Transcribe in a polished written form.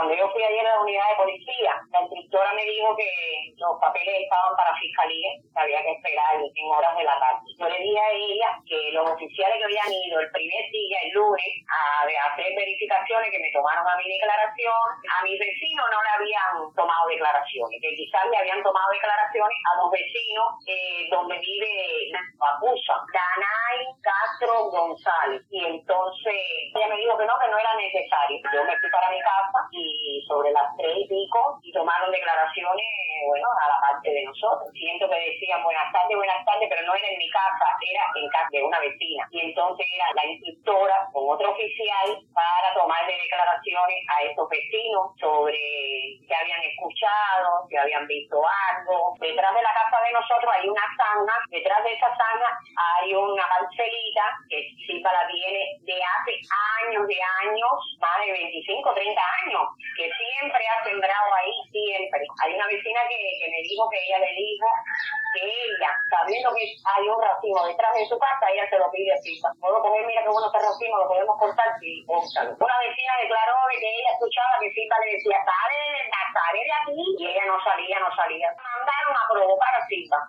Cuando yo fui ayer a la unidad de policía, la instructora me dijo que los papeles estaban para fiscalía, que había que esperar en horas de la tarde. Yo le dije a ella que los oficiales que habían ido el primer día, el lunes, a hacer verificaciones, que me tomaron a mi declaración, a mis vecinos no le habían tomado declaraciones, que quizás le habían tomado declaraciones a los vecinos donde vive Papusa, Danay Castro González. Y entonces ella me dijo que no era necesario. Yo me fui para mi casa y sobre las 3:00 y tomaron declaraciones, bueno, a la parte de nosotros. Siento que decían buenas tardes, pero no era en mi casa, era en casa de una vecina. Y entonces era la instructora con otro oficial para tomarle declaraciones a estos vecinos sobre si habían escuchado, si habían visto algo. Detrás de la casa de nosotros hay una zanja, detrás de esa zanja hay una parcelita que Silva la tiene de hace años, más de 25, 30 años, que siempre ha sembrado ahí, siempre. Hay una vecina que me dijo que ella le dijo que ella, sabiendo que hay un racimo detrás de su casa, ella se lo pide a Silva. Puedo coger, mira qué bueno este racimo, lo podemos cortar, sí, córtalo. Una vecina declaró que ella escuchaba que Silva le decía, sale de aquí, y ella no salía. Mandaron a provocar a Silva.